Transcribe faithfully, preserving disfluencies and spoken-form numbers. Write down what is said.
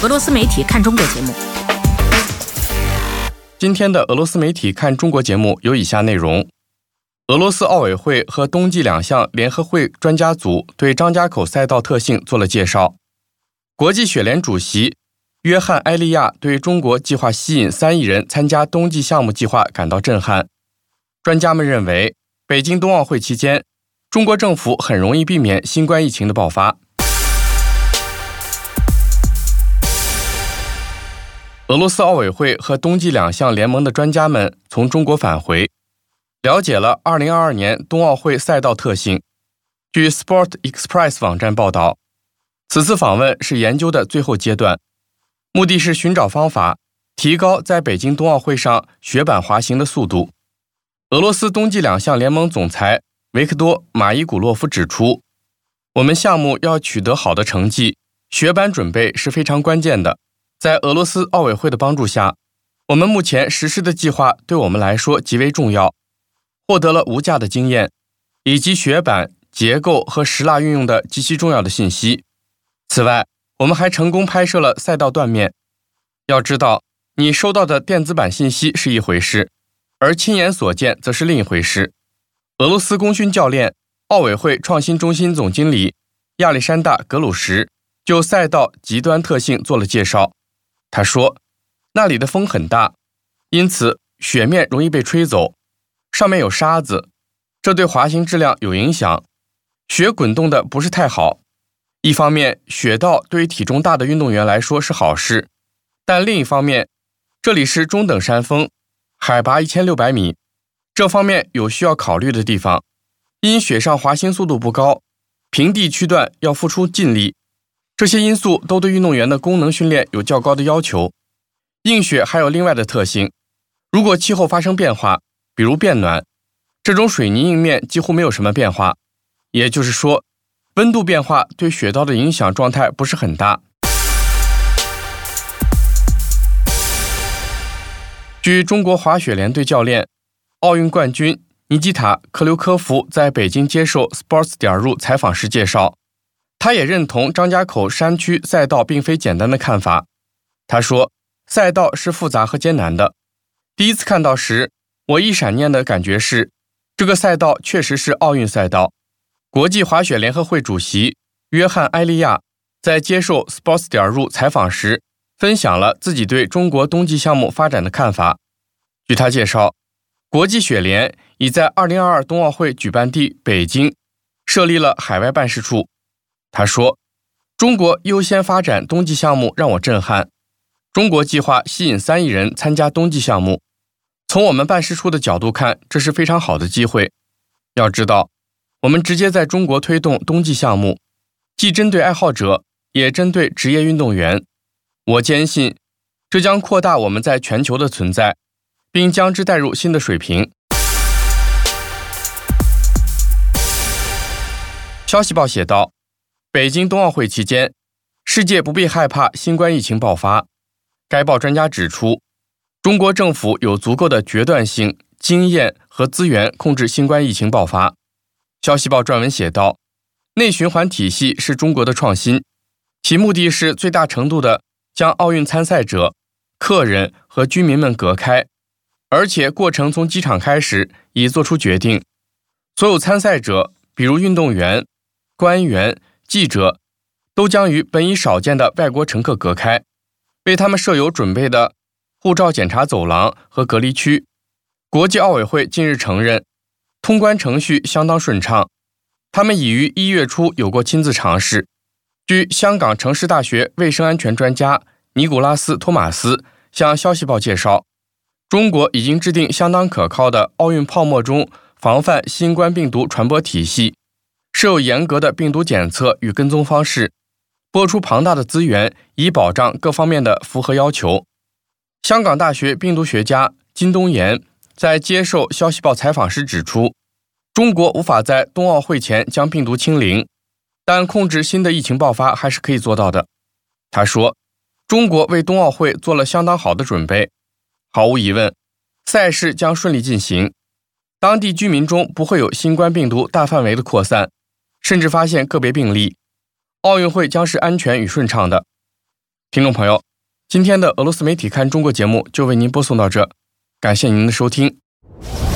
俄罗斯媒体看中国节目。 今天的俄罗斯媒体看中国节目有以下内容：俄罗斯奥委会和冬季两项联合会专家组对张家口赛道特性做了介绍；国际雪联主席约翰·埃利亚对中国计划吸引三亿人参加冬季项目计划感到震撼。专家们认为，北京冬奥会期间，中国政府很容易避免新冠疫情的爆发。俄罗斯奥委会和冬季两项联盟的专家们从中国返回，了解了二零二二年冬奥会赛道特性。据 Sport Express 网站报道，此次访问是研究的最后阶段，目的是寻找方法，提高在北京冬奥会上雪板滑行的速度。俄罗斯冬季两项联盟总裁维克多·马伊古洛夫指出，我们项目要取得好的成绩，雪板准备是非常关键的。在俄罗斯奥委会的帮助下，我们目前实施的计划对我们来说极为重要，获得了无价的经验，以及雪板、结构和石蜡运用的极其重要的信息。此外，我们还成功拍摄了赛道断面。要知道，你收到的电子版信息是一回事，而亲眼所见则是另一回事。俄罗斯功勋教练、奥委会创新中心总经理亚历山大·格鲁什就赛道极端特性做了介绍。他说，那里的风很大，因此雪面容易被吹走，上面有沙子，这对滑行质量有影响，雪滚动的不是太好。一方面，雪道对于体重大的运动员来说是好事，但另一方面，这里是中等山峰，海拔一千六百米，这方面有需要考虑的地方。因雪上滑行速度不高，平地区段要付出尽力，这些因素都对运动员的功能训练有较高的要求。硬雪还有另外的特性，如果气候发生变化，比如变暖，这种水泥硬面几乎没有什么变化，也就是说，温度变化对雪道的影响状态不是很大。据中国滑雪联队教练、奥运冠军尼基塔·克留科夫在北京接受 Sports 点入采访时介绍，他也认同张家口山区赛道并非简单的看法。他说，赛道是复杂和艰难的。第一次看到时，我一闪念的感觉是，这个赛道确实是奥运赛道。国际滑雪联合会主席约翰·埃利亚在接受 Sports 点入采访时，分享了自己对中国冬季项目发展的看法。据他介绍，国际雪联已在二零二二冬奥会举办地北京设立了海外办事处。他说，中国优先发展冬季项目让我震撼。中国计划吸引三亿人参加冬季项目，从我们办事处的角度看，这是非常好的机会。要知道，我们直接在中国推动冬季项目，既针对爱好者，也针对职业运动员。我坚信，这将扩大我们在全球的存在，并将之带入新的水平。消息报写道，北京冬奥会期间，世界不必害怕新冠疫情爆发。该报专家指出，中国政府有足够的决断性、经验和资源控制新冠疫情爆发。消息报撰文写道，内循环体系是中国的创新，其目的是最大程度地将奥运参赛者、客人和居民们隔开，而且过程从机场开始已做出决定。所有参赛者，比如运动员、官员、记者，都将与本已少见的外国乘客隔开，为他们设有准备的护照检查走廊和隔离区。国际奥委会近日承认，通关程序相当顺畅，他们已于一月初有过亲自尝试。据香港城市大学卫生安全专家尼古拉斯·托马斯向消息报介绍，中国已经制定相当可靠的奥运泡沫中防范新冠病毒传播体系，设有严格的病毒检测与跟踪方式，拨出庞大的资源以保障各方面的符合要求。香港大学病毒学家金东岩在接受消息报采访时指出，中国无法在冬奥会前将病毒清零，但控制新的疫情爆发还是可以做到的。他说，中国为冬奥会做了相当好的准备，毫无疑问，赛事将顺利进行，当地居民中不会有新冠病毒大范围的扩散，甚至发现个别病例，奥运会将是安全与顺畅的。 听众朋友，今天的俄罗斯媒体看中国节目就为您播送到这，感谢您的收听。